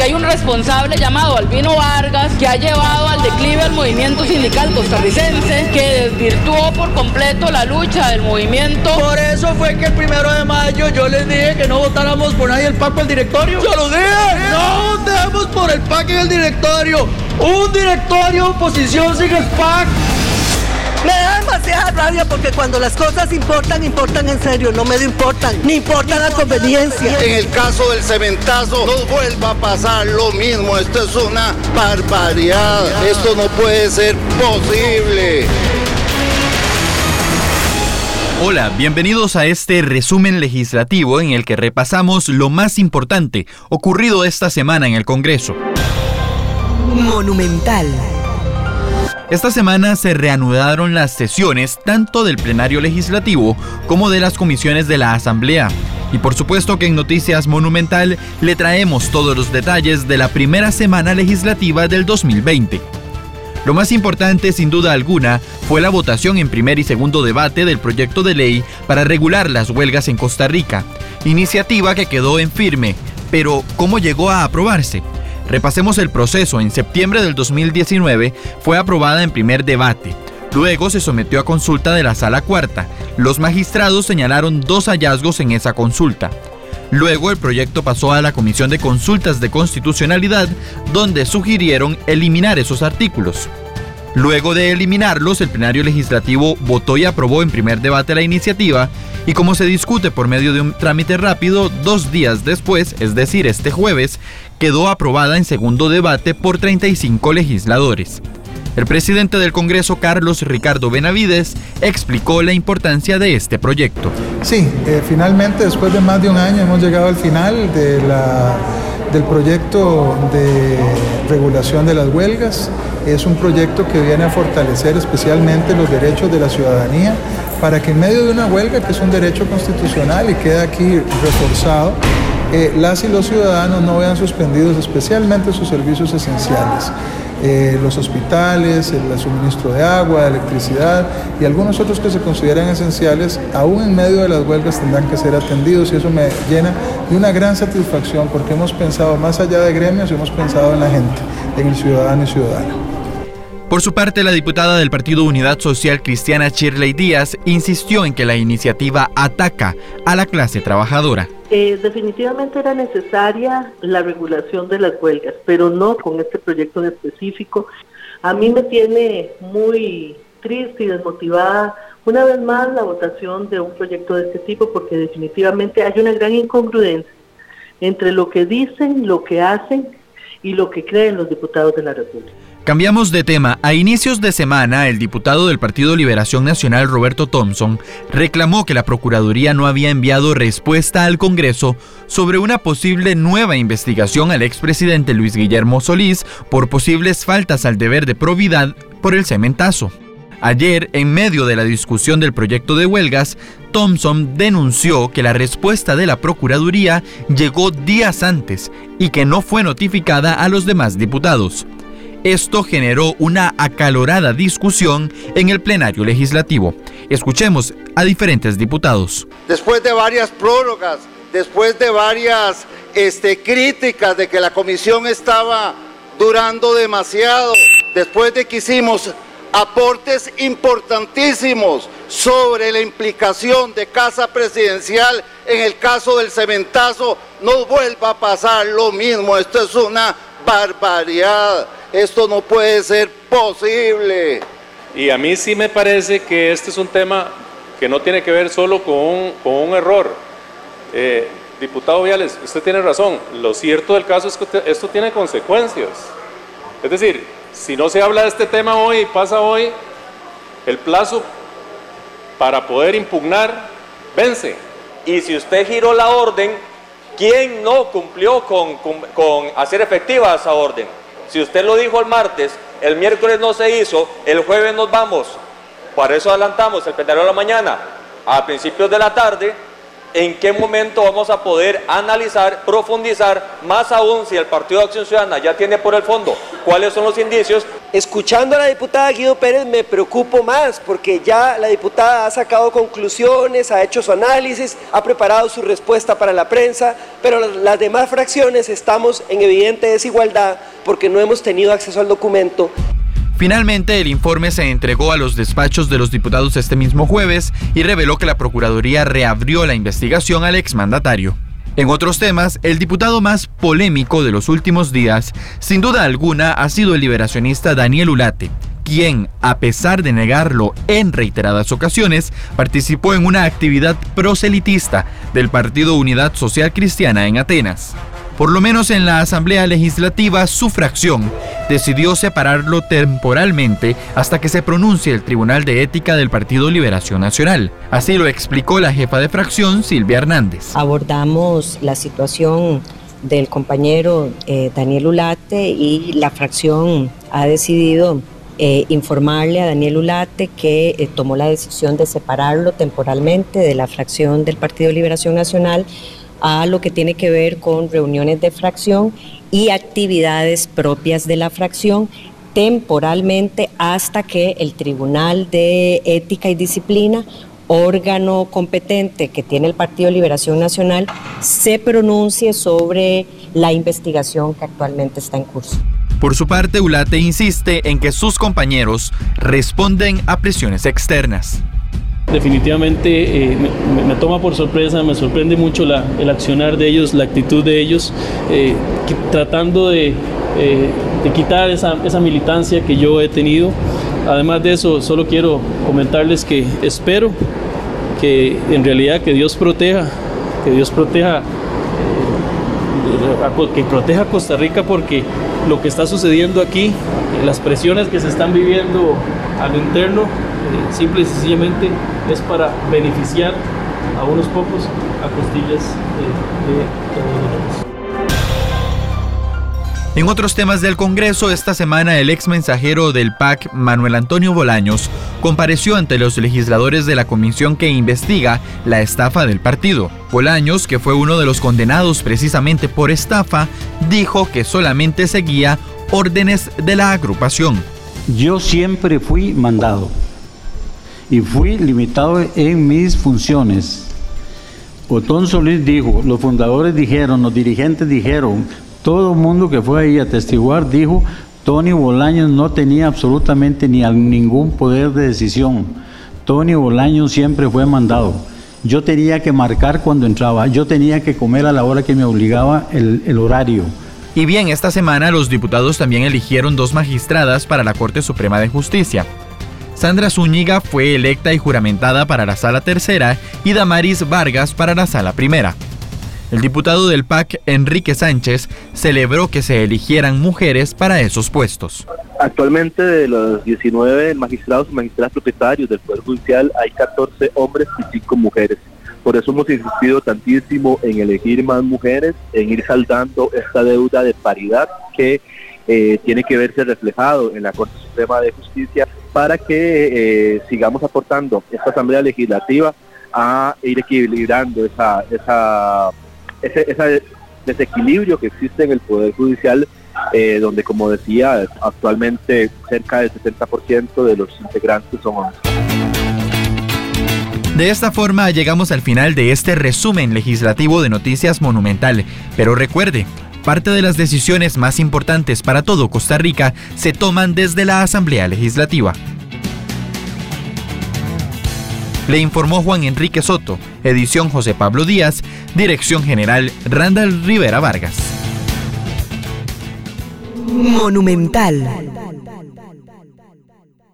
hay un responsable llamado Albino Vargas que ha llevado al declive al movimiento sindical costarricense, que desvirtuó por completo la lucha del movimiento. Por eso fue que el 1 de mayo yo les dije que no votáramos por nadie el PAC o el directorio. ¡Yo lo dije! ¡No votemos por el PAC en el directorio! ¡Un directorio de oposición sin el PAC! Me da demasiada rabia porque cuando las cosas importan en serio, no medio importan, ni importa la conveniencia. En el caso del cementazo, no vuelva a pasar lo mismo, esto es una barbaridad, esto no puede ser posible. Hola, bienvenidos a este resumen legislativo en el que repasamos lo más importante ocurrido esta semana en el Congreso. Monumental. Esta semana se reanudaron las sesiones tanto del plenario legislativo como de las comisiones de la Asamblea. Y por supuesto que en Noticias Monumental le traemos todos los detalles de la primera semana legislativa del 2020. Lo más importante, sin duda alguna, fue la votación en primer y segundo debate del proyecto de ley para regular las huelgas en Costa Rica, iniciativa que quedó en firme. Pero, ¿cómo llegó a aprobarse? Repasemos el proceso. En septiembre del 2019 fue aprobada en primer debate. Luego se sometió a consulta de la Sala Cuarta. Los magistrados señalaron 2 hallazgos en esa consulta. Luego el proyecto pasó a la Comisión de Consultas de Constitucionalidad, donde sugirieron eliminar esos artículos. Luego de eliminarlos, el plenario legislativo votó y aprobó en primer debate la iniciativa, y como se discute por medio de un trámite rápido, 2 días después, es decir, este jueves, quedó aprobada en segundo debate por 35 legisladores. El presidente del Congreso, Carlos Ricardo Benavides, explicó la importancia de este proyecto. Sí, finalmente, después de más de un año, hemos llegado al final del proyecto de regulación de las huelgas. Es un proyecto que viene a fortalecer especialmente los derechos de la ciudadanía para que en medio de una huelga, que es un derecho constitucional y queda aquí reforzado, las y los ciudadanos no vean suspendidos especialmente sus servicios esenciales. Los hospitales, el suministro de agua, de electricidad y algunos otros que se consideran esenciales, aún en medio de las huelgas tendrán que ser atendidos, y eso me llena de una gran satisfacción porque hemos pensado más allá de gremios, hemos pensado en la gente, en el ciudadano y ciudadana. Por su parte, la diputada del Partido Unidad Social Cristiana Shirley Díaz insistió en que la iniciativa ataca a la clase trabajadora. Definitivamente era necesaria la regulación de las huelgas, pero no con este proyecto en específico. A mí me tiene muy triste y desmotivada una vez más la votación de un proyecto de este tipo, porque definitivamente hay una gran incongruencia entre lo que dicen, lo que hacen y lo que creen los diputados de la República. Cambiamos de tema. A inicios de semana, el diputado del Partido Liberación Nacional, Roberto Thompson, reclamó que la Procuraduría no había enviado respuesta al Congreso sobre una posible nueva investigación al expresidente Luis Guillermo Solís por posibles faltas al deber de probidad por el cementazo. Ayer, en medio de la discusión del proyecto de huelgas, Thompson denunció que la respuesta de la Procuraduría llegó días antes y que no fue notificada a los demás diputados. Esto generó una acalorada discusión en el plenario legislativo. Escuchemos a diferentes diputados. Después de varias prórrogas, después de varias críticas de que la comisión estaba durando demasiado, después de que hicimos aportes importantísimos sobre la implicación de Casa Presidencial en el caso del cementazo, no vuelva a pasar lo mismo, esto es una barbaridad. Esto no puede ser posible. Y a mí sí me parece que este es un tema que no tiene que ver solo con un error. Diputado Viales, usted tiene razón. Lo cierto del caso es que esto tiene consecuencias. Es decir, si no se habla de este tema hoy y pasa hoy, el plazo para poder impugnar vence. Y si usted giró la orden, ¿quién no cumplió con hacer efectiva esa orden? Si usted lo dijo el martes, el miércoles no se hizo, el jueves nos vamos. Por eso adelantamos el plenario de la mañana a principios de la tarde. ¿En qué momento vamos a poder analizar, profundizar, más aún si el Partido de Acción Ciudadana ya tiene por el fondo cuáles son los indicios Escuchando a la diputada Guido Pérez me preocupo más porque ya la diputada ha sacado conclusiones, ha hecho su análisis, ha preparado su respuesta para la prensa, pero las demás fracciones estamos en evidente desigualdad porque no hemos tenido acceso al documento. Finalmente, el informe se entregó a los despachos de los diputados este mismo jueves y reveló que la Procuraduría reabrió la investigación al exmandatario. En otros temas, el diputado más polémico de los últimos días, sin duda alguna, ha sido el liberacionista Daniel Ulate, quien, a pesar de negarlo en reiteradas ocasiones, participó en una actividad proselitista del Partido Unidad Social Cristiana en Atenas. Por lo menos en la Asamblea Legislativa, su fracción decidió separarlo temporalmente hasta que se pronuncie el Tribunal de Ética del Partido Liberación Nacional. Así lo explicó la jefa de fracción, Silvia Hernández. Abordamos la situación del compañero Daniel Ulate y la fracción ha decidido informarle a Daniel Ulate que tomó la decisión de separarlo temporalmente de la fracción del Partido Liberación Nacional a lo que tiene que ver con reuniones de fracción y actividades propias de la fracción temporalmente hasta que el Tribunal de Ética y Disciplina, órgano competente que tiene el Partido Liberación Nacional, se pronuncie sobre la investigación que actualmente está en curso. Por su parte, Ulate insiste en que sus compañeros responden a presiones externas. Definitivamente me toma por sorpresa, me sorprende mucho el accionar de ellos, la actitud de ellos, tratando de quitar esa militancia que yo he tenido. Además de eso, solo quiero comentarles que espero que en realidad que Dios proteja a Costa Rica, porque lo que está sucediendo aquí, las presiones que se están viviendo a lo interno, simple y sencillamente es para beneficiar a unos pocos a costillas de todos los demás. En otros temas del Congreso, esta semana el ex mensajero del PAC, Manuel Antonio Bolaños, compareció ante los legisladores de la comisión que investiga la estafa del partido. Bolaños, que fue uno de los condenados precisamente por estafa, dijo que solamente seguía órdenes de la agrupación. Yo siempre fui mandado y fui limitado en mis funciones. Otón Solís dijo, los fundadores dijeron, los dirigentes dijeron, todo el mundo que fue ahí a atestiguar dijo, Tony Bolaños no tenía absolutamente ningún poder de decisión. Tony Bolaños siempre fue mandado. Yo tenía que marcar cuando entraba, yo tenía que comer a la hora que me obligaba el horario. Y bien, esta semana los diputados también eligieron 2 magistradas para la Corte Suprema de Justicia. Sandra Zúñiga fue electa y juramentada para la Sala Tercera y Damaris Vargas para la Sala Primera. El diputado del PAC, Enrique Sánchez, celebró que se eligieran mujeres para esos puestos. Actualmente de los 19 magistrados y magistradas propietarios del Poder Judicial hay 14 hombres y 5 mujeres. Por eso hemos insistido tantísimo en elegir más mujeres, en ir saldando esta deuda de paridad que tiene que verse reflejado en la Corte Suprema de Justicia para que sigamos aportando esta Asamblea Legislativa a ir equilibrando ese desequilibrio que existe en el Poder Judicial, donde, como decía, actualmente cerca del 70% de los integrantes son hombres. De esta forma llegamos al final de este resumen legislativo de Noticias Monumental. Pero recuerde, parte de las decisiones más importantes para todo Costa Rica se toman desde la Asamblea Legislativa. Le informó Juan Enrique Soto, edición José Pablo Díaz, dirección general Randall Rivera Vargas. Monumental.